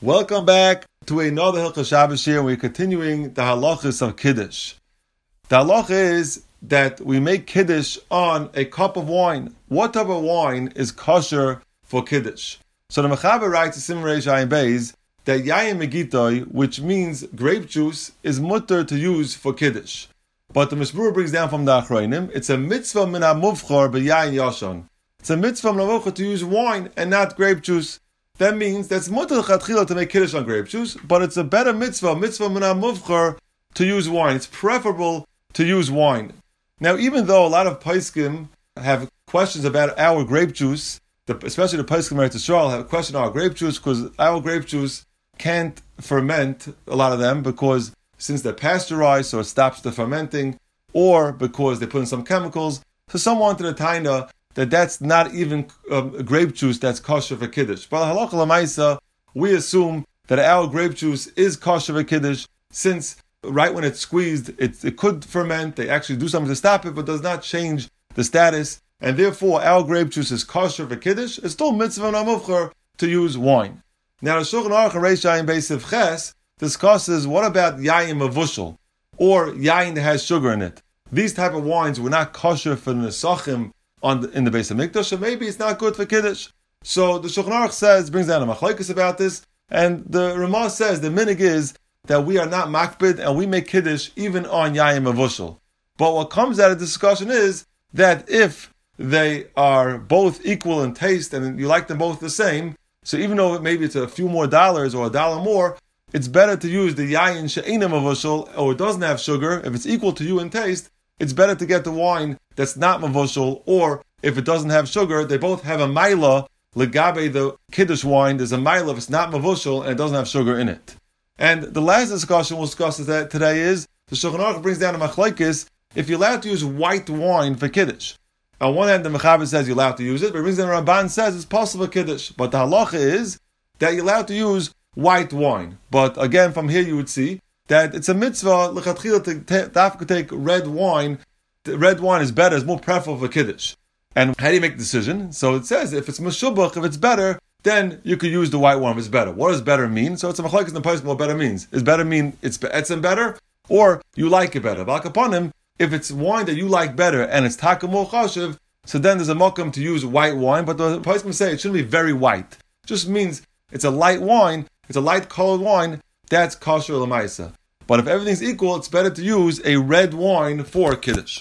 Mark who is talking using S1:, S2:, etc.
S1: Welcome back to another Hilchos Shabbos here. We're continuing the halachas of Kiddush. The halacha is that we make Kiddush on a cup of wine. What type of wine is kosher for Kiddush? So the Mechaber writes in Simon Reish Ayin Beis that Yayin Megitoi, which means grape juice, is mutter to use for Kiddush. But the Mishmur brings down from the Achronim, it's a mitzvah min ha-muvchor b'yayin yashon. It's a mitzvah min ha-muvchor to use wine and not grape juice. That means that's mutter l'chatchila to make Kiddush on grape juice, but it's a better mitzvah min ha-muvchor, to use wine. It's preferable to use wine. Now, even though a lot of poskim have questions about our grape juice, especially the poskim Eretz Yisrael have a question on our grape juice, because our grape juice can't ferment, a lot of them, because since they're pasteurized, so it stops the fermenting, or because they put in some chemicals. So some wanted a taina that that's not even grape juice that's kosher for Kiddush. But halacha l'maisa, we assume that our grape juice is kosher for Kiddush, since right when it's squeezed, it could ferment. They actually do something to stop it, but does not change the status. And therefore, our grape juice is kosher for Kiddush. It's still mitzvah n'amuvchar to use wine. Now, the Shulchan Aruch and Reish Ayin Beis Siv Ches discusses what about yayin mavushal, or yayin that has sugar in it. These type of wines were not kosher for the nesachim in the Beis Hamikdash, so maybe it's not good for Kiddush. So the Shulchan Aruch brings down a machlokes about this, and the Ramah says the minig is that we are not makbid and we make Kiddush even on yayin mavushal. But what comes out of the discussion is that if they are both equal in taste and you like them both the same, so even though maybe it's a few more dollars or $1 more, it's better to use the yayin she'eina mavushal, or it doesn't have sugar. If it's equal to you in taste, it's better to get the wine that's not mavushal, or if it doesn't have sugar, they both have a maila. Legabe, the Kiddush wine, there's a maila if it's not mavushal and it doesn't have sugar in it. And the last discussion we'll discuss today is, the Shulchan Aruch brings down a machlokes, if you're allowed to use white wine for Kiddush. On one hand, the Mechaber says you're allowed to use it, but it brings down the Ramban says it's possible for Kiddush. But the halacha is that you're allowed to use white wine. But again, from here you would see that it's a mitzvah l'chatchila to take red wine. The red wine is better, it's more preferable for Kiddush. And how do you make the decision? So it says if it's meshubach, if it's better, then you could use the white wine if it's better. What does better mean? So it's a machlokes in the poskim what better means. Does better mean it's better, or you like it better? But upon him, if it's wine that you like better and it's taka more chashiv, so then there's a makom to use white wine. But the poskim say it shouldn't be very white. It just means it's a light wine. It's a light colored wine, that's kosher l'maisa. But if everything's equal, it's better to use a red wine for Kiddush.